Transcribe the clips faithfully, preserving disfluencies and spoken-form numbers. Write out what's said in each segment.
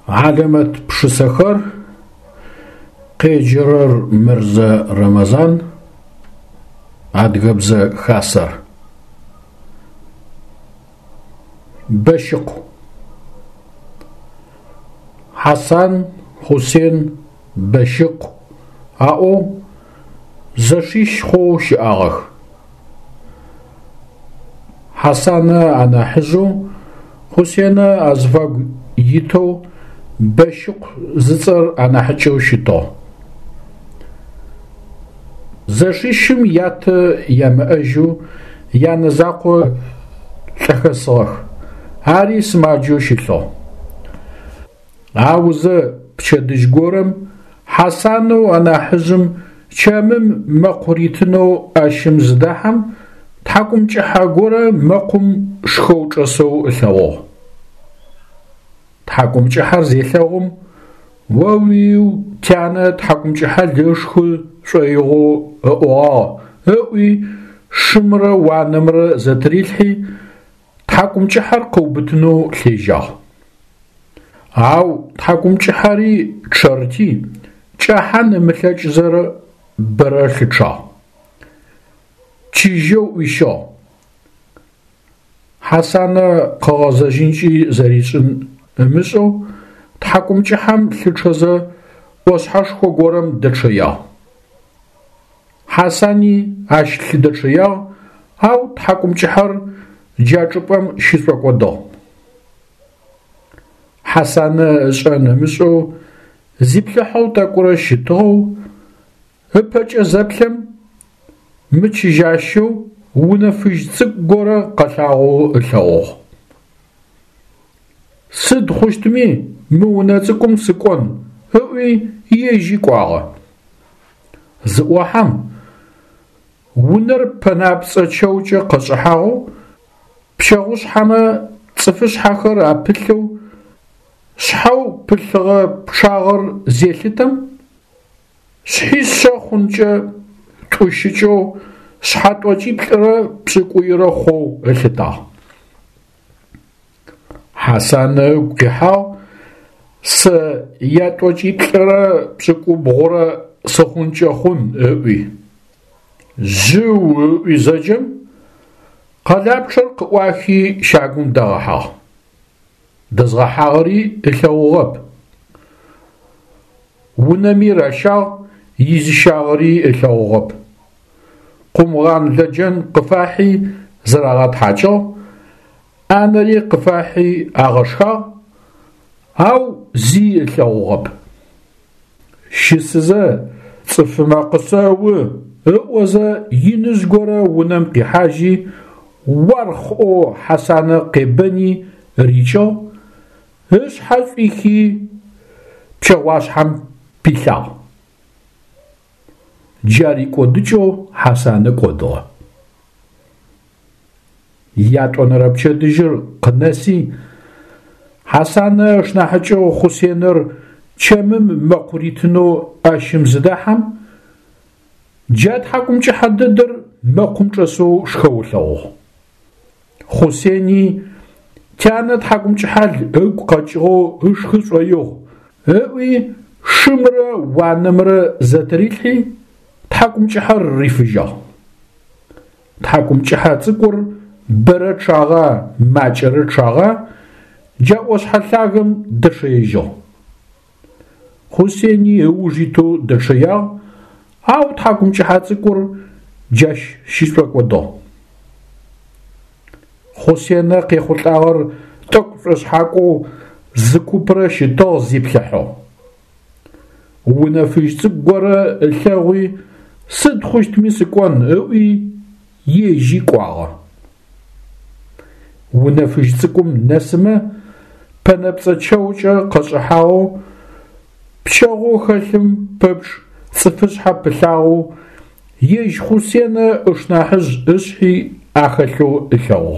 علامة بشسخر قيجرر مرزا رمضان عدقبزة خاسر بشق حسن حسين بشق أو زشيش خوش آغخ حسن أنا حزو حسين أزفاق يتو بشق زتر أنا حجو شتو زشيشم يات يم أجو يانزاقو تخصخ هاري سماجو شتو عاوزة بشدش قورم حسانو أنا حزم شامم مقريتنو أشم زداحم تحكم جحاقورة مقم شخوش أسو إثاوه تحكم جحار زيثاهم وويو تانا تحكم جحار ليشخو شويغو أوه أوي شمرة وانمرة زتريلحي تحكم جحار قوبتنو ليجاه أو تحكم جحاري تشارتي جاحان مثلج زر برالخشا تيجو ويشا حسن قازجينجي زريشن مسو تحكم جحام لتشزا وصحش خوغورم دتشيا حسني عش لدتشيا أو تحكم جحر جاجبم شيسوكودا حسن جان مسو زيبلحو تاكورا شتو هبج زبلم متشجاشو ونفج تقورا قطعو الثوغ سد خوشتمي موناتكم سكون هوي يجي قواغا زواحم ونر بنابس اتشوجا قصحاو بشاغوش حما تصفش حاخر ابتلو شحاو بلغة بشاغر زيلتم شحيسا خنجا توشيجو شحات وجيب لرا بسكويرا خو الهتا حسن قحاو س يات وجيب لرا بسكو بغورا سخنجا خن اوي زو اوي زجم قلاب شرق واخي شاقون داغحا دزغا حاغري الثوغب ونمي رشا يزي شاغري الثوغب قمغان لجن قفاحي زراغات حاجة آنري قفاحي آغشها أو زي الثوغب شسزا صفما قصاو رؤوزا ينزغورا ونم قحاجي ورخ او حسان قبني ريشو هش حفيكي بشواش حم بيلا جاري كودجو حسان كودو ياتون ربشة دجر قناسي حسان شناحجو خسينر چمم مقريتنو اشم زداحم جاد حكم جحددر مقم جسو شخولو خسيني كانت حكم جحال او قاجغو اشخص ويو اوي شمرة وانمرة زتريلحي تحكم جحال ريفجا تحكم جحال تقر برا شاغا ماجر شاغا جاوش حلاغم دشيجو خسيني اوجيتو دشيا أو تحكم جحال تقر جاش شيسوك ودو خسينا قيخوت آغر تقفرش حاكو زكو برش دو زيبلحو ونفج تقور الثاوي سد خوشت ميسكوان اوي يجي قواغا ونفج تقوم نسمة بنبسة شوجة قصحاو بشاغو خلم ببش صفش حب الثاو يج خسينا اشناحج اشحي اخلو الثاوغ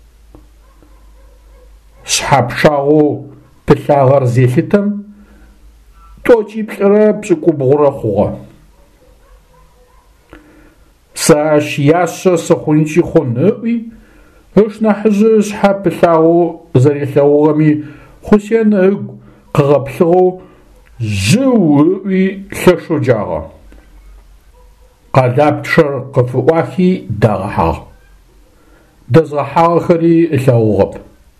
شحاب شاغو بثاغر زيلتم توجي بلرا بسكو بغورا خوغا ساش ياسا سخونجي خونوي اشناحج شحاب بثاغو زري ثاوغمي خسينا къыгъэплъыгъэу жьыуи лъэшэу къалапчъэр къыфыӏуахи дагъэхьагъ. Дэзгъэхьагъэхэри ылъэгъугъэп.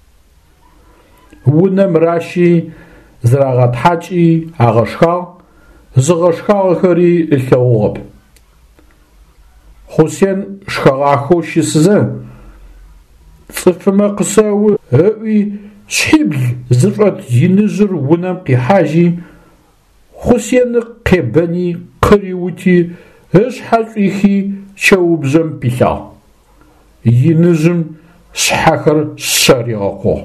Унэм раши зырагъэтхьакӏи агъэшхагъ, зыгъэшхагъэхэри ылъэгъугъэп. Хъусен шхэгъахэу щысызэ цӏыфымэ къысэу ыӏуи шъхьибл зышӏот иныжъыр унэм къихьажьи Хъусен къебэни къыриути ышъхьэшӏуихи чэубжъэм пилъагъ. Иныжъым шъхьэхэр шъэригъэкъугъ.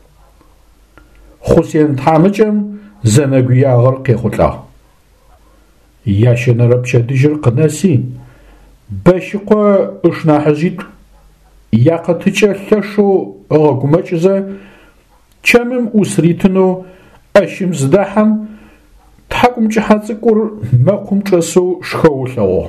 Хъусен тхьамыкӏэм зэнэгуягъэр къехъулӏагъ. Ящэнэрэ пчэдыжьыр къынэси бэшыкъо ышнахьыжъитӏу якъэтыкӏэ лъэшэу ыгъэгумэкӏызэ чэмым ӏус ритынэу ӏэщым зыдэхьэм тхьакӏумкӏыхьэ цӏыкӏур мэкъум чӏэсэу шхэулъэгъугъ.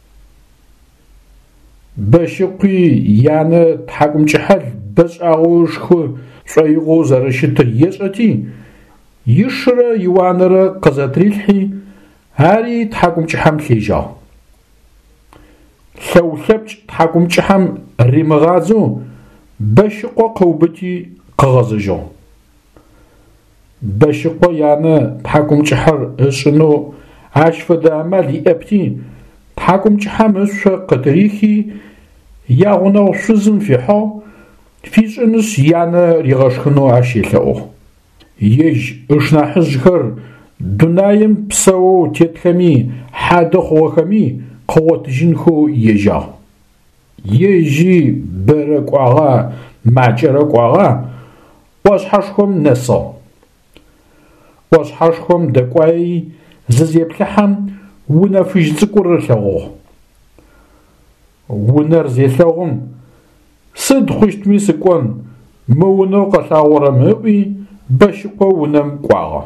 Бэшыкъуи янэ тхьакӏумкӏыхьэл бэшӏагъэу шхы шӏоигъоу зэрэщытыр ешӏэти ишырэ иуанэрэ къызэтрилъхьи ари тхьакӏумкӏыхьэм лъежьагъ. Лъэулъэпкӏ тхьакӏумкӏыхьэм римыгъадзэу бэшыкъо къэубыти къыгъэзыжьыгъ. Бэшыкъо янэ тхьакӏумкӏыхьэр ышӏынэу ащ фэдэ амал иӏэпти тхьакӏумкӏыхьэм ышъо къытырихи ягъунэгъу шъузым фихьыгъ, фишӏынышъ янэ ригъэшхынэу ащ елъэӏугъ. Ежь ышнахьыжъхэр дунаим псэоу тетхэми хьадэ хъугъэхэми къыгъотыжьынхэу ежьагъ. Ежьи бэрэ кӏуагъа, макӏэрэ кӏуагъа ӏошъхьэшхом нэсыгъ. Ӏошъхьэшхом дэкӏуаи зызеплъыхьэм унэ фыжь цӏыкӏур ылъэгъугъ. Унэр зелъэгъум сыд хъущтми сыкӏон, мы унэу къэлъагъорэм ыӏуи бэшыкъо унэм кӏуагъэ.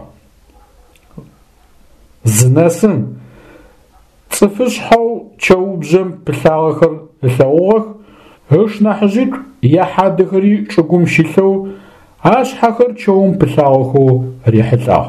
Зынэсым цӏыфышъхьэу чэубжъэм пылъагъэхэр ылъэгъугъэх, ышнахьыжъитӏу яхьадэхэри чӏыгум щилъэу ашъхьэхэр чэум пылъагъэхэу рихьылӏагъ.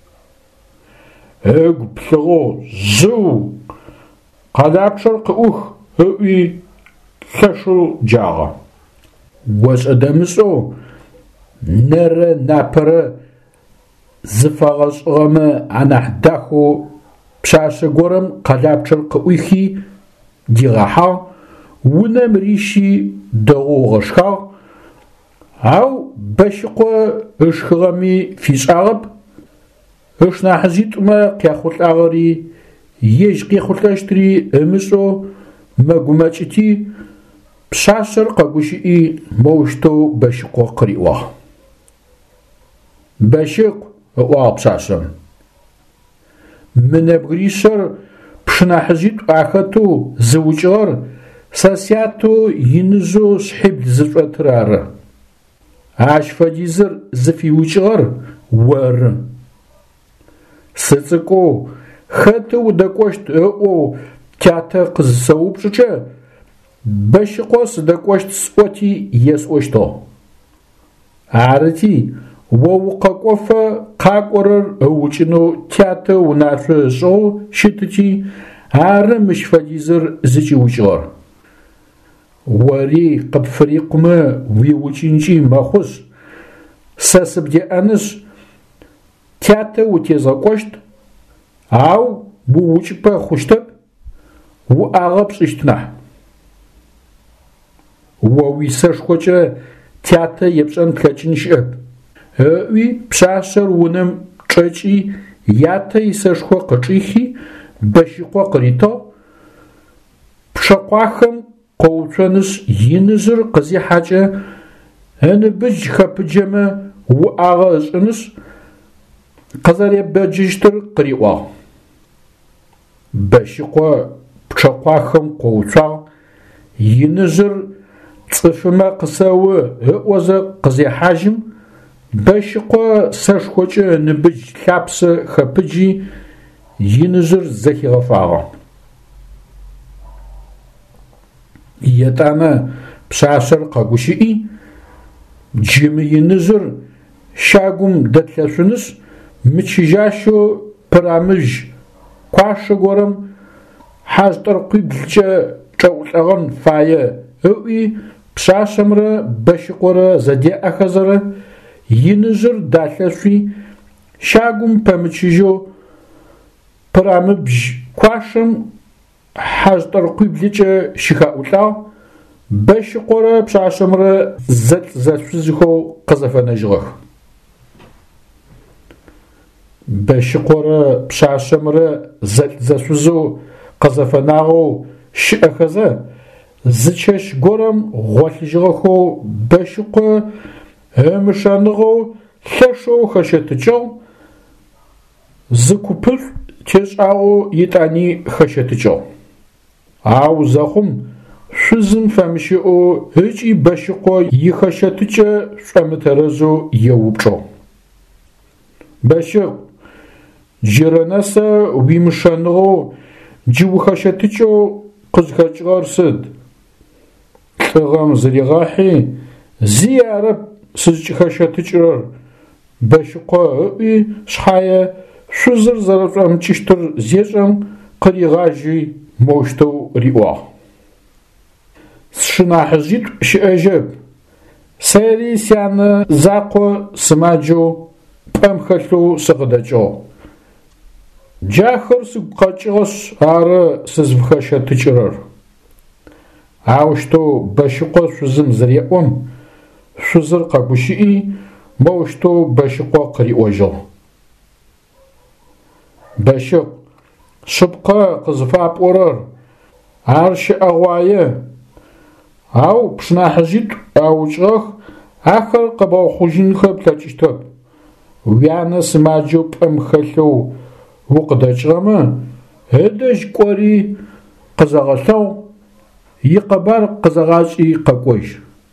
Ыгу плъыгъэу жьыу къэлапчъэр къыӏух ыӏуи лъэшэу джагъэ. Ошӏэ-дэмышӏэу нэрэ напэрэ зыфэгъэшӏыгъэмэ анахь дахэу пшъашъэ горэм къэлапчъэр къыӏуихи дигъэхьагъ, унэм риши дэгъоу гъэшхагъ. Ау бэшыкъо ышхыгъэми фишӏагъэп, ышнахьыжъитӏумэ къехъулӏагъэри ежь къехъулӏэщтри ымышӏэу мэгумэкӏыти пшъашъэр къэгущыӏи моущтэу бэшыкъо къыриӏуагъ. Бэшыкъу ыӏуагъ пшъашъэм. Мы нэбгыришъэр пшынахьыжъитӏу ахэтэу зыукӏыгъэр сэ сятэу иныжъэу шъхьибл зышӏотыр ары. Ащ фэдизыр зыфиукӏыгъэр оры. Сыцӏыкӏоу хэты удэкӏощт ыӏоу тятэ къызсэупчӏыкӏэ бэшыкъо сыдэкӏощт сӏоти есӏощтыгъ. Арыти о укъэкӏофэ къакӏорэр ыукӏынэу тятэ унашъо ышӏыгъу щытыкӏи ары мыщ фэдизыр зыкӏиукӏыгъэр. Ори къыпфырикъумэ уиукӏынкӏи мэхъуж, сэ сыбдеӏэнышъ тятэ утезгъэкӏощт, ау уукӏыпэ хъущтэп, уӏагъэ пшӏыщт нахь. О уисэшхокӏэ тятэ епшӏэн плъэкӏын щыӏэп. Ыӏуи пшъашъэр унэм чӏэкӏи ятэ исэшхо къычӏихи бэшыкъо къыритыгъ, пшъэкъуахэм къоуцонышъ иныжъыр къызихьакӏэ ыныбыдж хэпыджэмэ уӏагъэ ышӏынышъ къызэребэджыщтыр къыриӏуагъ. Бэшыкъо пчъэкъуахэм къоуцуагъ, иныжъыр цӏыфымэ къысэу ыӏозэ къызехьажьым бэшыкъо сэшхокӏэ ыныбыдж лъапсэ хэпыджи иныжъыр зэхигъэфагъэ. Етӏанэ пшъашъэр къэгущыӏи джымы иныжъыр щагум дэтлъэшъунышъ متشجاشو برامج قاشو غورم حاجتر قبلجة جولغن فاية اوي بشاشمرة بشقورة زديا أخزرة ينجر دالشوي شاقم بمتشجو برامج قاشم حاجتر قبلجة شخاولا بشقورة بشاشمرة زد زدفزخو قزفنجغخ بشقورة بشاشمرة زد زدفزو قزفناغو شأخزة زچش گورم غوالجغخو بشقو همشانغو خشو خشتجو زکوپر تشاو يتاني خشتجو او زخم شزن فمشيو هجي بشقو يخشتجو شمترزو يوبچو بشق جرنسا ويمشانغو جيو خشتجو قزخجغار سد تغام زريغاحي زيارة سجخشتجر بشقاء شحايا شزر زرفرام تشتر زيجم قريغاجي موشتو ريوا شناحجيت شأجب سيري سيانا زاقو سماجو بامخلو سغدجو جاخر سقاچغس ار سزبخشتجرر عاوشتو بشقو شزم زريقوم شزر قبوشي موشتو بشقو قريوجو بشق شبقا قزفا بورر عرش اغوايه او بشناحجيت او جغخ اخر قباو خوجين خبلاتشتب ويانا سماجو بامخلو وقدجغما هدش قوري قزغلو يقبر قزغاجي قاقوش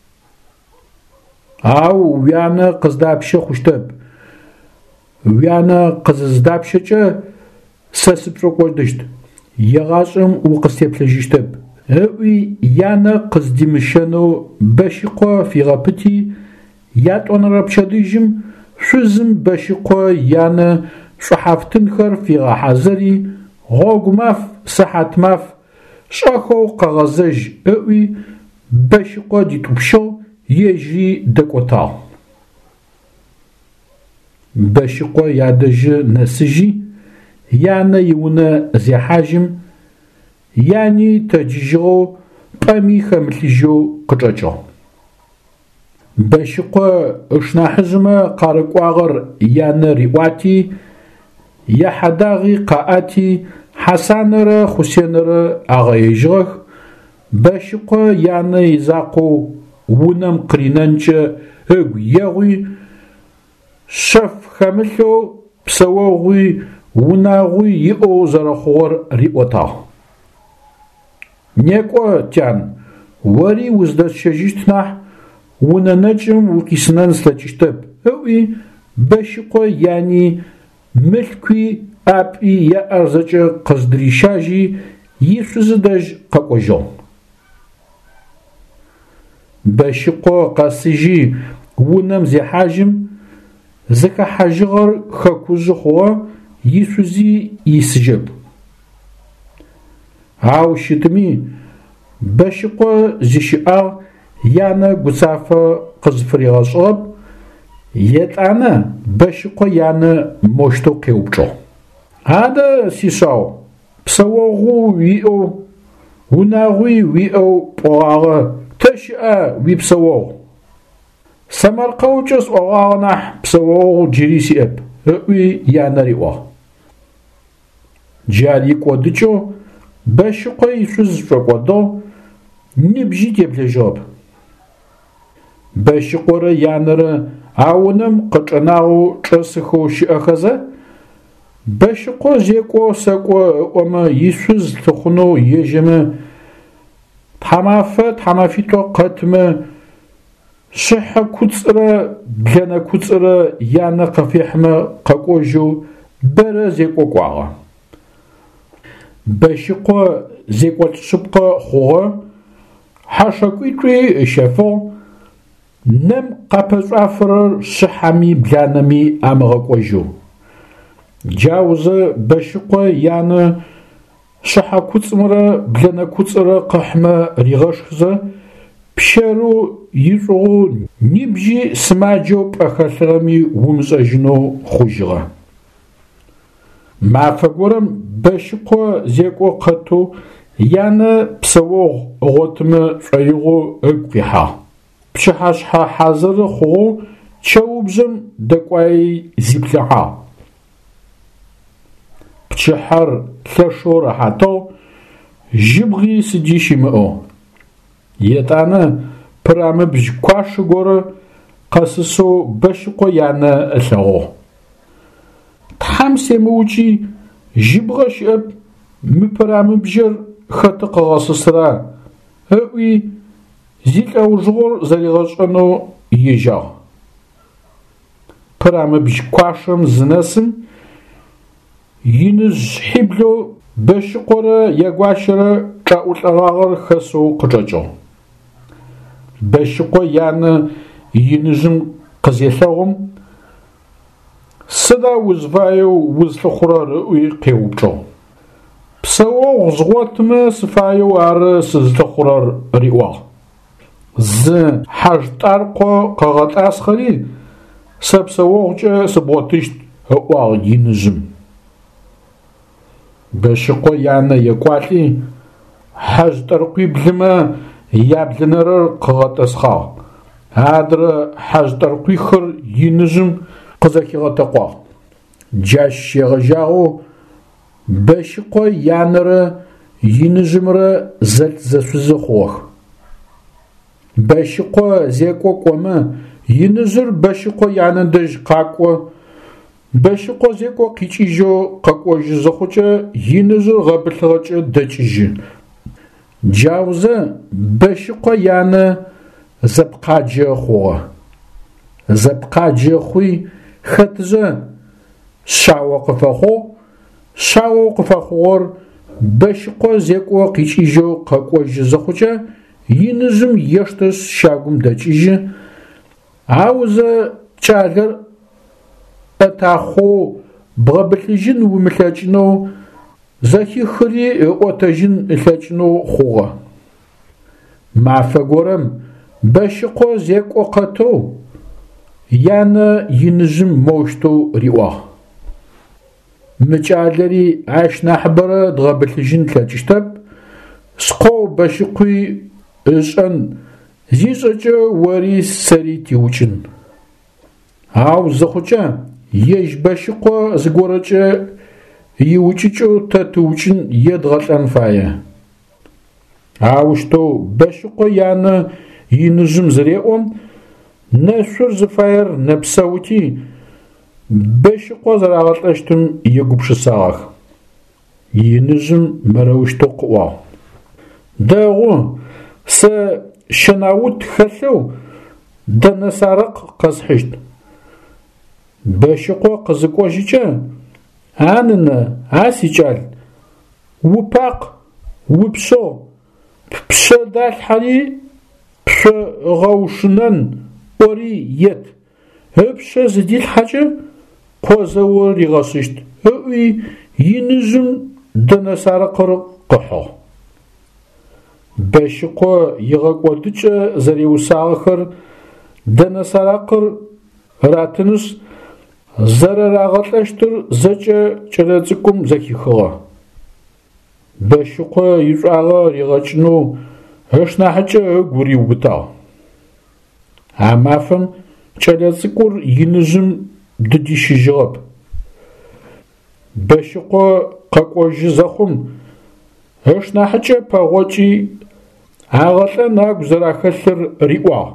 او ويانا قزدابشي خوشتب ويانا قزدابشي سسبشوكوش دشت يغاشم وقستيبلجيشتب اوي يانا قزديمشانو بشقو في غابتي ياتون رابشاديجم شزم بشقو يانا شحافتنخر في غحازري غوغماف سحاتماف شاخو قغزج اوي بشقو دي توبشو يجي دكوتا بشقو يادج نسجي يعني يونا زي حاجم يعني تجيجو قامي خملجو قجاجو بشقو اشنا حزمة قارقواغر يعني ريواتي يا حداغي قاعتي حسانر حسينر اغايجغ بشقو يعني يزاقو ونم قرينانج يغوي شف خملو بسواغوي وناغوي يقو زرخور ريوتا نيكو تيان وري وزدت شجيشتناح وننجم وكيسنان سلجيشتب اوي بشقو يعني ملكي ابي يا ارزج قزدريشاجي يسوزدج قاقوجو بشقو قاسجي ونم زي حاجم زكا حاجغر خاكوز خوا يسوزي يسجب عاو شتمي بشقو زيشئا يانا قصافة قزفري غصاب يتانا بشقو يانا موشتو قيوبجو هذا سيساو بسواغو ويئو وناغوي ويئو بوغاغا تشئا ويبسواغ سمرقوجس وغاغناح بسواغو جريسي اب اوي يانا ريوا جالي قودجو بشقو يسوز فقودو نبجي تبلجوب بشقور يانر عاونم قطناو چسخو شيخزه بشقو زيكو سقو وما يسوز تخنو يجمه تمافه تمافيتو قتمه شح كوتصره بلنا كوتصره يانا قفيحمه قاقوجو بره زيكو قواغه بشقو زيكو تشبقه خوغه حاشاكويتري شافو نم قابز افرر شحامي بلانمي امغاقوجو Джаузе бэшыкъо яны шыхьэ куцӏымрэ блэнэ куцӏырэ къыхьмэ ригъэшхзэ пщэру ишӏугъу нибжьи сымаджэу пӏэхэлъыгъэми умышӏэжьынэу хъужьыгъэ. Мафэ горэм бэшыкъо зекӏо къэту яны псэогъу ыгъотымэ шӏоигъу ыгу къихьагъ. Пщыхьэшъхьэ хьазыры хъугъэу чэубжъым дэкӏуаи зиплъыхьагъ. Пчыхьэр лъэшэу рэхьатэу жьыбгъи сыди щимыӏэу. Етӏанэ пырамыбжь куашъ горэ къэсысэу бэшыкъо янэ ылъэгъугъ. Тхьам семыукӏи жьыбгъэ щыӏэп, мы пырамыбжьэр хэты къыгъэсысыра ыӏуи зилӏэужьыгъор зэригъэшӏэнэу ижьагъ. Пырамыбжь куашъэм зынэсым иныжъ хьиблэу бэшыкъорэ ягуащэрэ чӏаӏулӏэгъагъэр хэсэу къычӏэкӏыгъ. Бэшыкъо янэ иныжъым къызелъэгъум сыда узфаеу узлъыхъурэр ыӏуи къеупчӏыгъ. Псэогъу згъотымэ сыфаеу ары сызлъыхъурэр риӏуагъ. Зы хьажь тӏаркъо къэгъэтӏасхэри сэ псэогъукӏэ сыбгъотыщт ыӏуагъ иныжъым. Бэшыкъо янэ екӏуалӏи хьажь тӏаркъуиблымэ яблынэрэр къыгъэтӏысхьагъ. Адрэ хьажь тӏаркъуихэр иныжъым къызэхигъэтэкъуагъ. Джащ егъэжьагъэу бэшыкъо янэрэ иныжъымрэ зэлӏзэшъузы хъугъэх. Бэшыкъо зекӏо кӏомэ иныжъыр бэшыкъо янэ дэжь къакӏо. Бэшыкъо зекӏо къикӏыжьэу къэкӏожьы зыхъукӏэ иныжъыр гъэбылъыгъэкӏэ дэкӏыжьы. Джаузе бэшыкъо янэ зэпкъаджэ хъугъэ. Зэпкъаджэ хъуи хэтыжъэ шъао къыфэхъугъ. Шъаоу къыфэхъугъэр бэшыкъо зекӏо къикӏыжьэу къэкӏожьы зыхъукӏэ иныжъым ештэс щагум дэкӏыжьы. Аузе кӏалэр ӏэтахъоу бгъэбылъыжьын умылъэкӏынэу зэхихыри ыӏотэжьын ылъэкӏынэу хъугъэ. Мафэ горэм бэшыкъо зекӏо къэтэу янэ иныжъым моущтэу риӏуагъ. Мы кӏалэри ащ нахьыбэрэ дгъэбылъыжьын лъэкӏыщтэп. Скъоу бэшыкъуи ышӏэн зишӏэкӏэ ори сэри тиукӏын. Ау зыхъукӏэ ежь бэшыкъо зыгорэкӏэ иукӏыкӏэу тэ тыукӏын е дгъэлӏэн фае. Аущтэу бэшыкъо янэ иныжъым зыреӏом нэшъур зыфаер нэпсэути бэшыкъо зэрагъэлӏэщтым егупшысагъэх. Иныжъым мэрэущтэу къыӏуагъ. Дэгъу сэ щэнаут хэлъэу дэнэ сарыкъ къэсхьыщт. Бэшыкъо къызыкӏожьыкӏэ анынэ асикӏал упакъ упшъо пшъэ далъхьэри пшъо гъэушынэн ори ет. Ыпшъэ зыдилъхьэкӏэ къозэу ригъэшъыщт ыӏуи иныжъым дэнэ сарыкъыр къыхьыгъ. Бэшыкъо игъэкӏодыкӏэ зэреусагъэхэр дэнэ сарыкъыр ратынышъ зэрэрагъэлӏэщтыр зэкӏэ кӏэлэцӏыкӏум зэхихыгъэ. Бэшыкъо ишӏуагъэ ригъэкӏынэу ыш нахьыкӏэ ыгу риубытагъ. А мафэм кӏэлэцӏыкӏур иныжъым дыдищыжьыгъэп. Бэшыкъо къэкӏожьы зэхъум ыш нахьыкӏэ пэгъокӏи агъэлӏэн агу зэрахэлъыр риӏуагъ.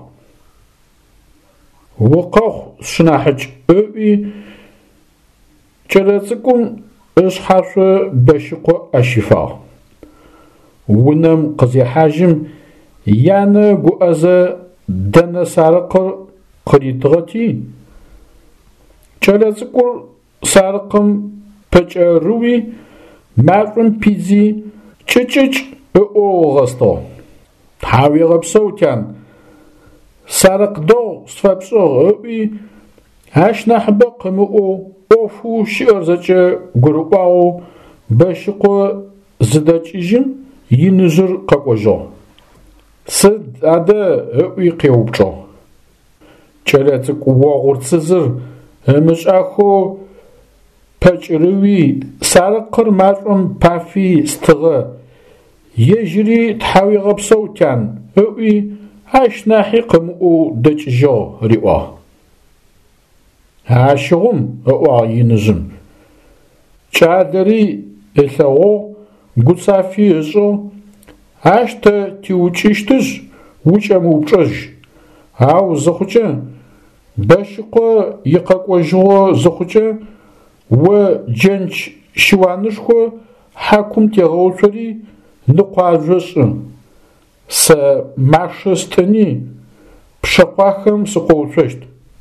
Укъэхъу шынахьыкӏ ыӏуи кӏэлэцӏыкӏум ышъхьашъо бэшыкъо ащифагъ. Унэм къызехьажьым янэ гуӏэзэ дэнэ сарыкъыр къыритыгъэти кӏэлэцӏыкӏур сарыкъым пэкӏэрыуи мафӏым пидзи чӏычӏычӏ ыӏоу гъэстыгъ. Тхьауегъэпсэу тян сарыкъ дэгъу сфэпшӏыгъ ыӏуи ащ нахьыбэ къымыӏоу ӏофу щыӏэр зэкӏэ гурыӏуагъэу бэщыкъо зыдэкӏыжьым иныжъыр къэкӏожьыгъ. Сыд адэ ыӏуи къеупчӏыгъ. Кӏэлэцӏыкӏу огъур цызыр ымышӏэхэу пэкӏырыуи сарыкъыр машӏом пафи стыгъэ ежьыри тхьауигъэпсэутян ыӏуи ащ нахьи къымыӏоу дэкӏыжьыгъ риӏуагъ. Ащыгъум ыӏуагъ иныжъым. Кӏалэри ылъэгъугъ гуцафи ышӏыгъ ащ тэ тиукӏыщтыжь укӏэмыупчӏэжь. Ау зыхъукӏэ бэщыкъо икъэкӏожьыгъо зыхъукӏэ о джэнч щыуанышхо хьакум тегъэуцори ныкъуажъо шӏы. Сэ машэ стыни пшъэкъуахэм сыкъоуцощт.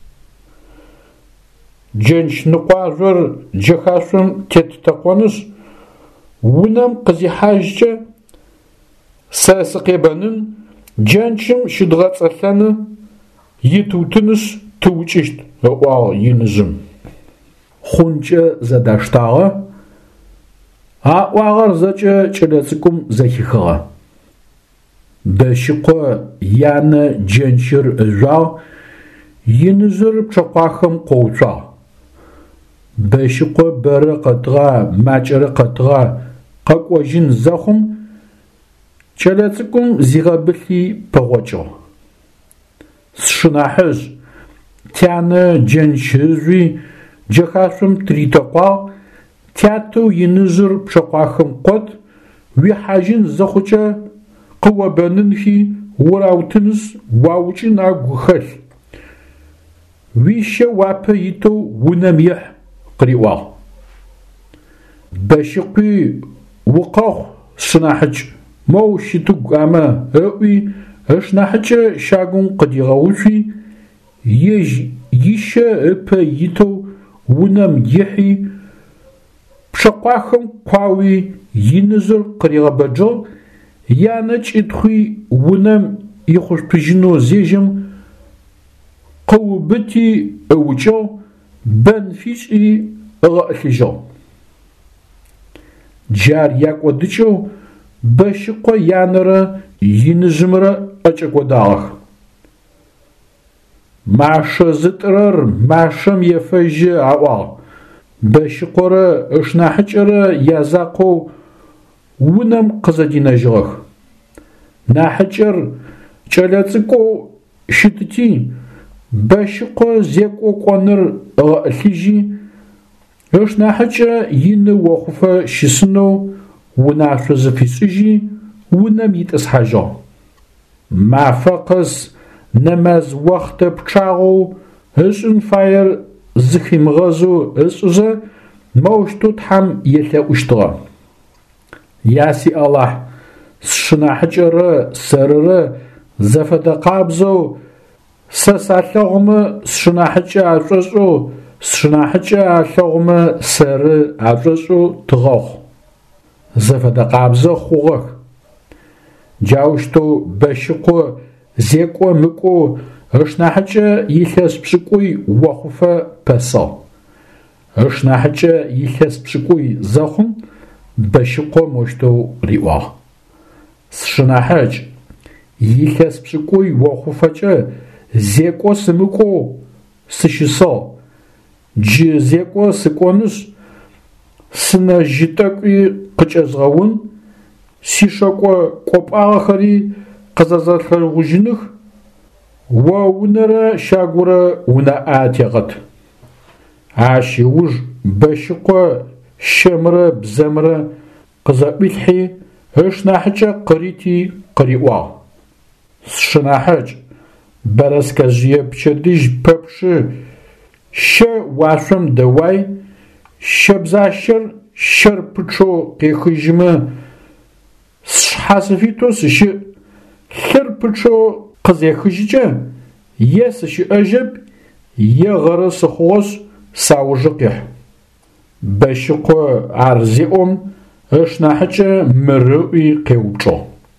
Джэнч ныкъуажъор джэхашъом теттэкъонышъ унэм къызихьажькӏэ сэ сыкъебэнын джэнчым щыдгъэцӏэлъэны итутынышъ тыукӏыщт ыӏуагъ иныжъым. Хъункӏэ зэдаштагъэ аӏуагъэр зэкӏэ кӏэлэцӏыкӏум зэхихыгъэ. Бэщыкъо янэ джэнчыр ыжъуагъ, иныжъыр пчъэкъуахэм къоуцуагъ. Бэщыкъо бэрэ къэтыгъа макӏэрэ къэтыгъа къэкӏожьын зэхъум кӏэлэцӏыкӏум зигъэбылъи пэгъокӏыгъ. Сшынахьыжь тянэ джэнч ызжъуи джэхашъом тритэкъуагъ, тятэу иныжъыр пчъэкъуахэм къот, уихьажьын зэхъукӏэ къыобэнынхи ураутынышъ уаукӏын агу хэлъ. Уищэ уапэ итэу унэм ехь къыриӏуагъ. Бэщыкъуи укъэхъу сшынахьыкӏ моу щытыгу амэ ыӏуи ышнахьыкӏэ щагум къыдигъэуцуи ежь ищэ ыпэ итэу унэм ехьи пчъэкъуахэм къуауи иныжъыр къыригъэбэджыгъ, янэ кӏитхъуи унэм ихъушъупыжьынэу зежьэм къыубыти ыукӏыгъ, бэнфищӏи ыгъэӏылъыжьыгъ. Джар якӏодыкӏэу бэщыкъо янэрэ иныжъымрэ ӏэкӏэгодагъэх. Машэ зытӏырэр машэм ефэжьы аӏуагъ. Бэщыкъорэ ышнахьыкӏэрэ язакъоу унэм къызэдинэжьыгъэх. Нахьыкӏэр кӏэлэцӏыкӏоу щытыти бэщыкъо зекӏо кӏоныр ыгъэӏылъыжьи ышнахьыкӏэ ины охъуфэ щысынэу унашъо зыфишӏыжьи унэм итӏысхьажьыгъ. Мафэ къэс нэмэз уахътэ пчъагъэу ышӏын фаер зыхимыгъэзэу ышӏызэ мэущтэу тхьам елъэӏущтыгъэ. Яси Аллахь сшынахьыкӏэрэ сэрырэ зэфэдэ къабзэу сэ салъэгъумэ сшынахьыкӏэ ашӏошӏэу, сшынахьыкӏэ алъэгъумэ сэры ашӏошӏэу тыгъэхъу. Зэфэдэ къабзэ хъугъэх. Джаущтэу бэщыкъо зекӏо мыкӏоу ышнахьыкӏэ илъэс пшӏыкӏуй охъуфэ пэсыгъ. Ышнахьыкӏэ илъэс пшӏыкӏуй зэхъум бэщыкъо моущтэу риӏуагъ. Сшынахьыкӏ илъэс пшӏыкӏуй охъуфэкӏэ зекӏо сымыкӏоу сыщысыгъ. Джы зекӏо сыкӏонышъ сынэжьитӏэкӏуи къыкӏэзгъэун, сишэкӏо кӏопӏагъэхэри къызэзэлъэгъужьыных, о унэрэ щагурэ унаӏа тегъэт. Ащ иуж бэщыкъо щэмрэ бзэмрэ къызэӏуилъхьи ышнахьыкӏэ къырити къыриӏуагъ. Сшынахьыкӏ бэрэскэжъые пчэдыжь пэпчъы щэ уашъом дэуай, щэбзащэр щэр пычъэу къехыжьымэ сшъхьасыфитэу сыщыӏ, лъыр пычъэу къызехыжьыкӏэ е сыщыӏэжьэп, е гъэрэ сыхъугъэшъ саужы къехь. Бэщыкъо ар зеӏом ышнахьыкӏэ мырыӏуи къеупчӏыгъ.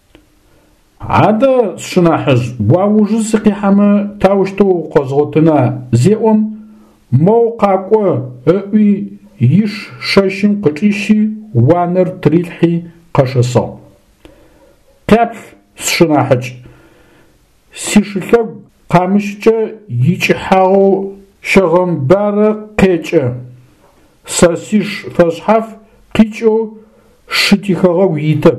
Адэ сшынахьыжь уаужы сыкъихьэмэ таущтэу укъэзгъотына зеӏом مو قاقو أوي يش شاشم قريشي وانر تريلحي قشصو قابل سشناحج سيشلق قامشجا يجحاو شغمبار قيجا ساسيش فصحف قيجو شتيخاغا ويتب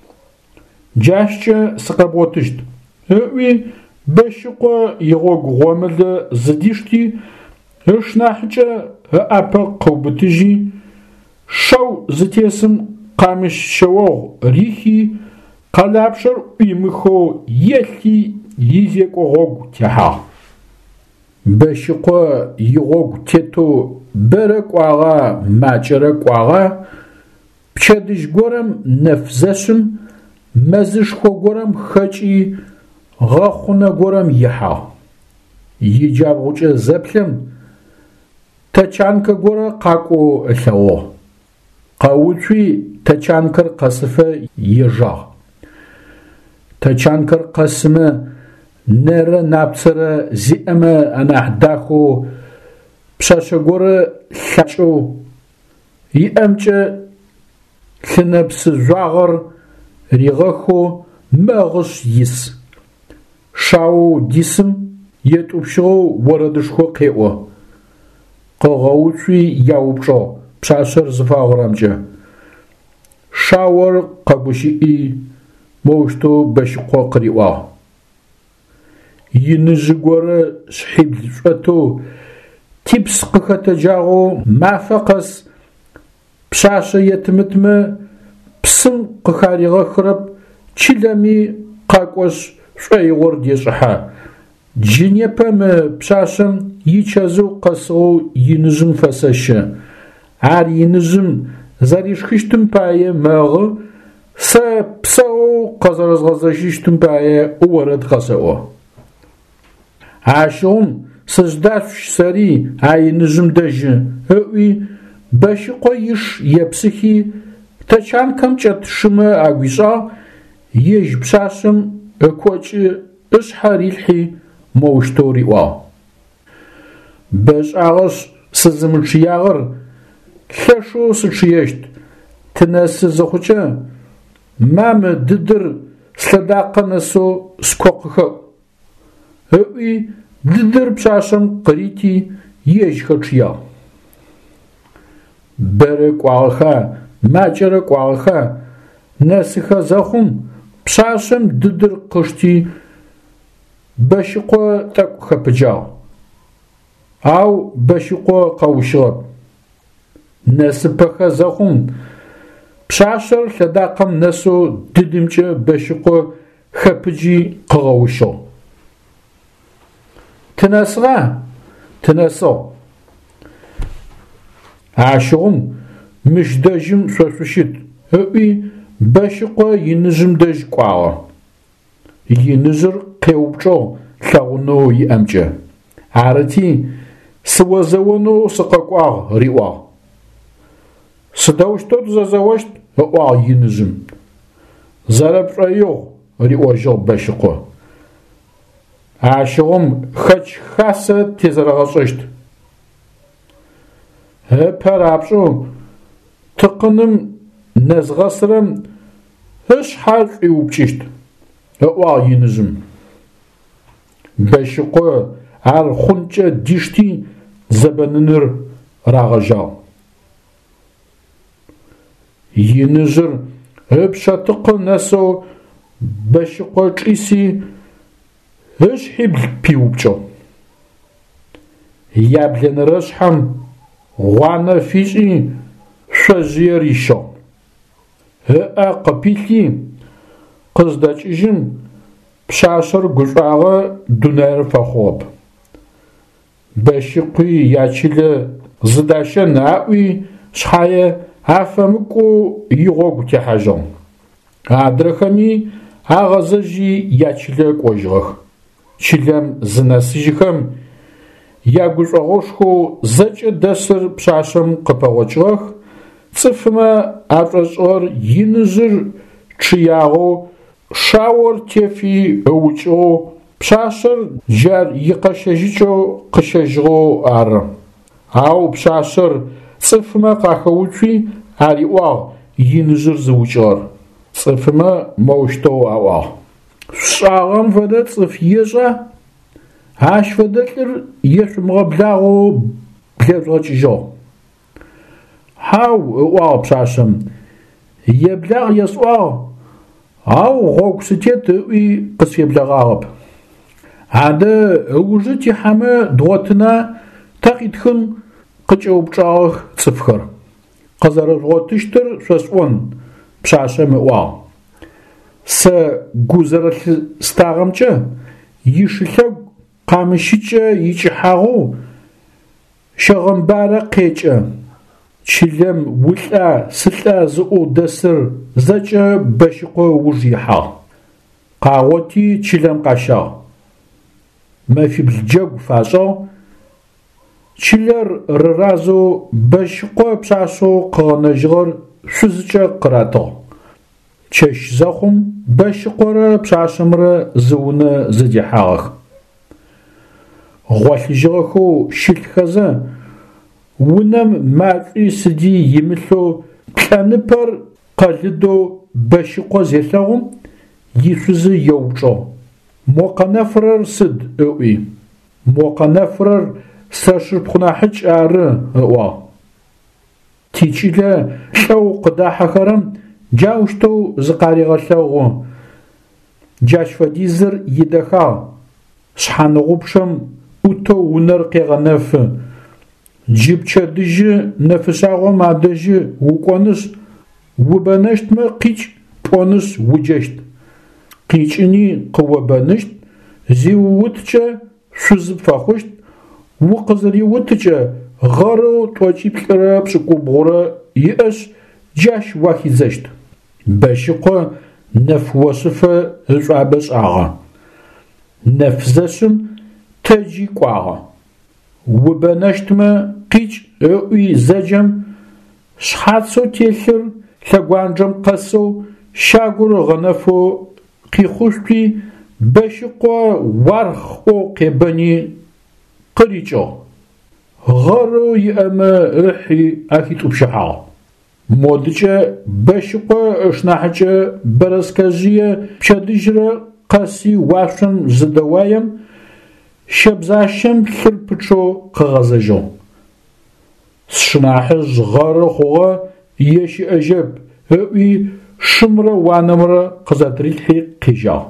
جاشجا سقابوتشت أوي بشقو يغوغ غوامل زديشتي اشناحجا أبا قوبتجي شو زتيسم قامش شوغ ريخي قلابشر يمخو يلي يزيكو غوغ تيحا بشقو يغوغ تيتو برك واغا ماجرك واغا بشدش غورم نفزشم مزش خو غورم خچي غاخونا غورم يحا يجاب غوچه زبلم تچانك غورا قاقو الثو قاوچي تچانكر قصفه يجا تچانكر قسمه نر نابسر زئما انا حداخو بشاشه غورا خچو يامچه خنبس زاغر ريغخو مغش يس شاو ديسم يتوبشو وردشخو قيو قغاوشي ياوبشو بشاشر زفاغرامجا شاور قبوشي اي موشتو بشقو قريوا ينجغور شحيب لشوتو تيبس قخاتجاغو مافقس بشاشة يتمتم بسم قخاريغا خرب چلمي قاقوش شوي ورد يشحا جنيا بام بشاشم يچازو قصو ينجم فساشا عار ينجم زاريش خشتم باية ماغ سا بساو قزرز غزاشيشتم باية ورد قصو عاشهم سجداش ساري عاي نجم داج هوي باش قويش يبسخي تشان كم جت شما عويشا يج بشاشم اكوچ اشحاري الحي موشتوري وا باش اغش سزمشياغر خشو سشيشت تناس زخوچا مام ددر صداقه نسو سكوخ هوي ددر بشاشم قريتي يج خچيا برك واخا ماجرك واخا ناسخه زخم بشاشم ددر قشتي بشقو تاكو خبجاو او بشقو قوشغب ناسبخه زخم بشاشر صداقم نسو ددمچ بشقو خبجي قوشو تناسغا تناسو عاشقم مش داجم سوسوشيت هوي باشقو ينجم داج قواغ ينجر قيوبچو ثاغنو يامجه عارتي سوازونو سقاقواغ ريوا سداوشتو زازاوشت هو ينجم زرب رايو ريوا جو باشقو عاشقم خچ خاصه تزرغاشت هبرابشو تقنم نزغسرم هش حال يوبچشت هو ينجم بشقو على خنچه ديشتي زبننر راغجا ينجر هبشتق نسو بشقو قيسي هش حبل بيوبچو يابلن رشحم غوانا فيشي شجيريشو ها قبيلي قزداچجم بشاشر گوشاغه دونر فخوب بشقي ياچله زداشه ناوي شحايه هافمكو يغوغ تحاجون ادرخمي اغزجي ياچله قوجغ چلم زناسجخم يا گوشاغوشخو زچ دسر بشاشم قپاغوچغ صفما افرشور ينزر چياغو شاور تيفي اوچو بشاشر جار يقشجيچو قشجغو ار Ау пшашэр цыфмэ къахэуцуи ариӏуагъ инжъыр зыукӏыгъэр. Цыфмэ мэущтэу аӏуагъ. Шӏагъэм фэдэ цыф ешӏа? Ащ фэдэ лӏыр ешъумгъэблагъэу блэшӏыкӏыжьыгъ. Хьау ыӏуагъ пшъашъэм. Еблагъ есӏуагъ. Ау гъогу сытет ыӏуи къысфеблагъагъэп. Адэ ыужы тихьэмэ дгъотына тэ къитхын къыкӏэупчӏагъэх цыфхэр. Къызэрызгъотыщтыр шъосӏон пшъашъэм ыӏуагъ. Сэ гу зэрэлъыстагъэмкӏэ ишылъэгу къамыщыкӏэ икӏыхьагъэу щыгъэмбарэ къекӏэ. Чылэм улӏа сылӏа зыӏоу дэсыр зэкӏэ бэшыкъо уж ихьагъ. Къагъоти чылэм къащагъ. Мэфибл джэгу фашӏыгъ. Чылэр рыразэу бэшыкъо пшъашъэу къыгъэнэжьыгъэр шъузыкӏэ къыратыгъ. Чэщ зэхъум бэшыкъорэ пшъашъэмрэ зыунэ зыдихьагъэх. Гъолъыжьыгъэхэу щылъхэзэ унэм мацӏуи сыди имылъэу плӏэныпэр къэлыдэу бэшыкъо зелъэгъум ишъузы еупчӏыгъ. Мо къэнэфырэр сыд ыӏуи? Мо къэнэфырэр сэшыр пхъунахьыкӏ ары ыӏуагъ. Тичылэ лӏэу къыдахьэхэрэм джаущтэу зыкъаригъэлъэгъу. Джащ фэдизыр идэхагъ. Шъхьангъупчъэм ӏутэу унэр къегъэнэфы. Джы пчэдыжьы нэфышъагъом адэжьы укӏонышъ, убэнэщтмэ къикӏ пӏонышъ уджэщт. Къикӏыни къыобэнышът, зиуутыкӏэ шъузыпфэхъущт, укъызэриутыкӏэ гъэрэу тӏокӏи плӏырэ пшӏыкӏубгъурэ иӏэшъ джащ уахидзэщт. Бэшыкъо нэф осыфэ ышӏуабэ шӏагъэ. Нэф зэшъым тэджи кӏуагъэ. Убэнэщтмэ къикӏ ыӏуи зэджэм шъхьацэу телъыр лъэгуанджэм къэсэу щагур гъэнэфэу къихъущтуи бэшыкъо уархъоу къебэни къырикӏыгъ. Гъэрэу иӏэмэ ыхьи ахитӏупщыхьагъ. Модыкӏэ бэшыкъо ышнахьыкӏэ бэрэскэжъые пчэдыжьрэ къэси уашъом зыдэуаем щэбзащэм лъыр пычъэу къыгъэзэжьыгъ. Сшынахьыжь гъэрэ хъугъэ ещыӏэжьэп ыӏуи шымрэ уанэмрэ къызэтрилъхьи къижьагъ.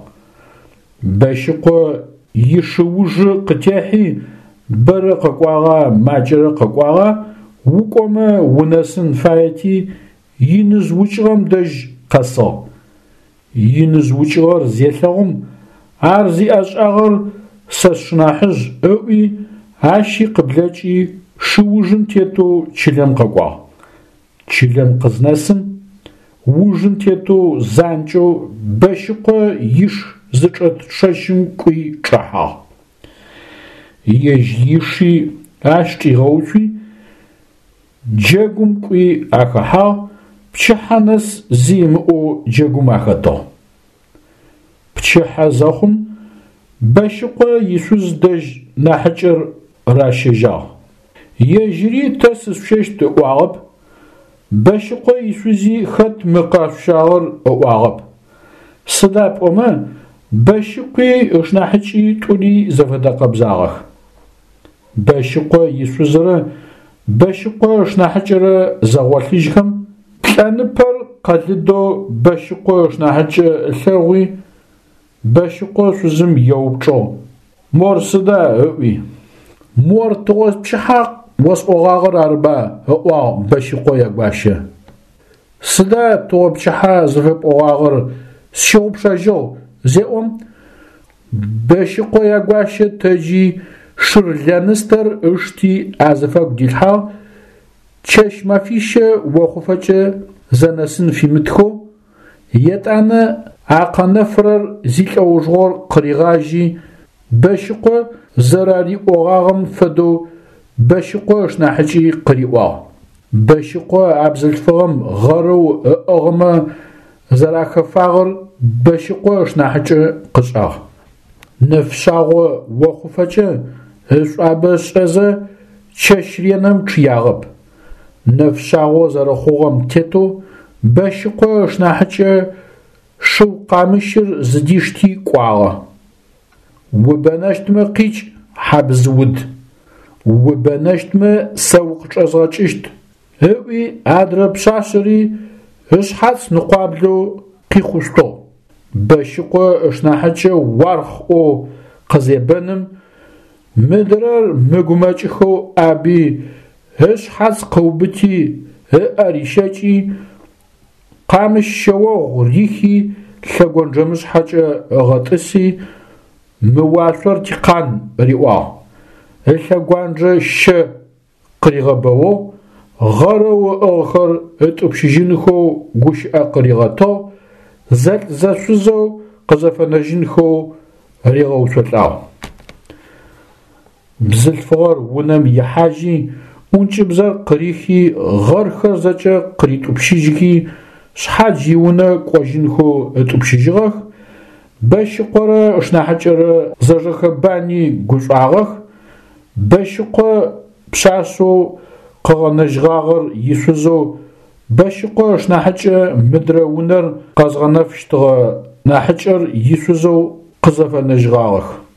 Бэшыкъо ишыужы къытехьи бэрэ къэкӏуагъа макӏэрэ къэкӏуагъа укӏомэ унэсын фаети иныз укӏыгъэм дэжь къэсыгъ. Иныз укӏыгъэр зелъэгъум ар зиӏэшӏагъэр сэ сшынахьыжь ыӏуи ащи къыблэкӏи шыужым тетэу чылэм къэкӏуагъ. Чылэм къызнэсым ужым тетэу занкӏэу бэшыкъо иш зычӏэт шэщым кӏуи чӏэхьагъ. Ежь иши ащ кӏигъэуцуи джэгум кӏуи ахэхьагъ, пчыхьэ нэс зимыӏэу джэгум ахэтыгъ. Пчыхьэ зэхъум бэшыкъо ишъуз дэжь нахьыкӏэр ращэжьагъ. Ежьыри тэ сышъущэщт ыӏуагъэп. Бэшыкъо ишъузи хэт мыкъэшъущагъэр ыӏуагъэп. Сыда пӏомэ бэшыкъуи ышнахьыкӏи тӏури зэфэдэкъэбзагъэх. Бэшыкъо ишъузрэ бэшыкъо ышнахьыкӏэрэ зэгъолъыжьхэм плӏэныпэр къэлыдэу бэшыкъо ышнахьыкӏэ ылъэгъуи бэшыкъо шъузым еупчӏыгъ. Мор сыда ыӏуи? Мор тыгъо пчыхьэ осӏогъагъэр арыба ыӏуагъ бэшыкъо ягуащэ. Сыда тыгъо пчыхьэ зыфэпӏогъагъэр сщыгъупшэжьыгъ зеӏом бэшыкъо ягуащэ тэджи шыр лэныстэр ышти азыфэгу дилъхьагъ, чэщ мафищэ охъуфэкӏэ зэнэсын фимытхэу етӏанэ акъэнэфырэр зилӏэужьыгъэр къыригъажьи бэшыкъо зэрариӏогъагъэм фэдэу бэшыкъо ышнахьыкӏи къыриӏуагъ. Бэшыкъо абзылъфыгъэм гъэрэу ыӏыгъымэ зэрахэфагъэр бэшыкъо ышнахьыкӏэ къышӏагъ. Нэфшагъо охъуфэкӏэ ышӏуабэ шӏэзэ чэщренэм чъыягъэп. Нэфшъагъо зэрэхъугъэм тету бэшыкъо ышнахьыкӏэ шыу къамыщыр зыдищти кӏуагъэ. Убэнэщтмэ къикӏ хьабз уд. Убэнэщтмэ сэ укъычӏэзгъэкӏыщт. Ыӏуи адрэ пшъашъэри ышъхьац ныкъуаблэу къихъущтыгъ. Бэшыкъо ышнахьыкӏэ уархъ ӏо къызебэным мыдрэр мыгумэкӏыхэу аби ышъхьац къыубыти ыӏэр ищэкӏи къамыщ щэуэгъу рихи лъэгуэнджэмышъхьэкӏэ ыгъэтӏыси мыуашъор тикъан риӏуагъ. Ылъэгуанджэ щэ къыригъэбэуэу гъэрэ уӏэгъэхэр ытӏупщыжьынхэу гущыӏэ къыригъэтыгъ, зэлӏ зэшъузэу къызэфэнэжьынхэу ригъэуцолӏагъ. Бзылъфыгъэр унэм ихьажьи ӏункӏыбзэр къырихи гъэрхэр зэкӏэ къыритӏупщыжьхи шъхьадж иунэ кӏуэжьынхэу ытӏупщыжьыгъэх. Бэшыкъорэ ышнахьыкӏэрэ зэжэхэбани гушӏуагъэх. Бэшыкъо пшъашъэу къыгъэнэжьыгъагъэр ишъузэу бэшыкъо ышнахьыкӏэ мыдрэ унэр къэзгъэнэфыщтыгъэ нахьыкӏэр ишъузэу къызэфэнэжьыгъагъэх.